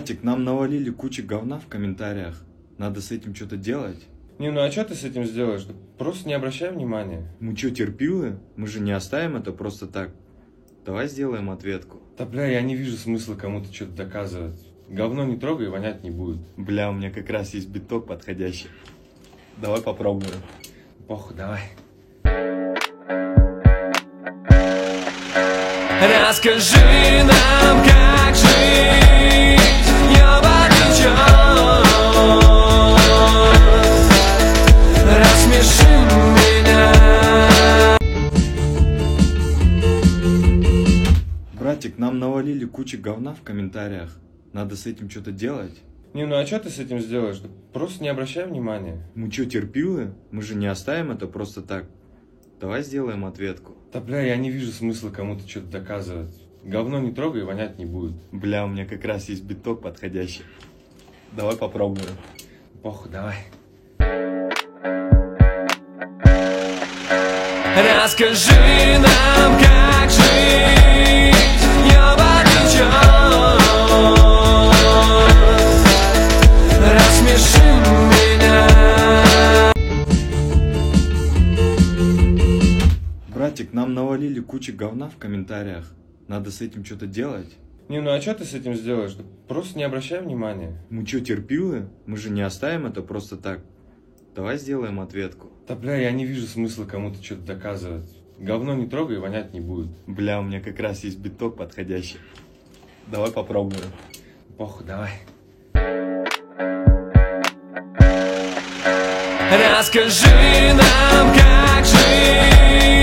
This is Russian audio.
Братик, нам навалили кучу говна в комментариях. Надо с этим что-то делать. Не, ну а что ты с этим сделаешь? Просто не обращай внимания. Мы что, терпилы? Мы же не оставим это просто так. Давай сделаем ответку. Да бля, я не вижу смысла кому-то что-то доказывать. Говно не трогай, вонять не будет. Бля, у меня как раз есть биток подходящий. Давай попробуем. Похуй, давай. Расскажи нам, как жить, ёбаный чёрт. Рассмеши меня. Братик, нам навалили кучу говна в комментариях. Надо с этим что-то делать. Не, ну а что ты с этим сделаешь? Просто не обращай внимания. Мы что, терпилы? Мы же не оставим это просто так. Давай сделаем ответку. Да бля, я не вижу смысла кому-то что-то доказывать. Говно не трогай, вонять не будет. Бля, у меня как раз есть биток подходящий. Давай попробуем. Похуй, давай. Расскажи нам, как жить, ёбаный чёрт. Рассмеши меня. Братик, нам навалили кучу говна в комментариях. Надо с этим что-то делать. Не, ну а что ты с этим сделаешь? Просто не обращай внимания. Мы что, терпилы? Мы же не оставим это просто так. Давай сделаем ответку. Да бля, я не вижу смысла кому-то что-то доказывать. Говно не трогай, вонять не будет. Бля, у меня как раз есть биток подходящий. Давай попробуем. Похуй, давай. Расскажи нам, как жить.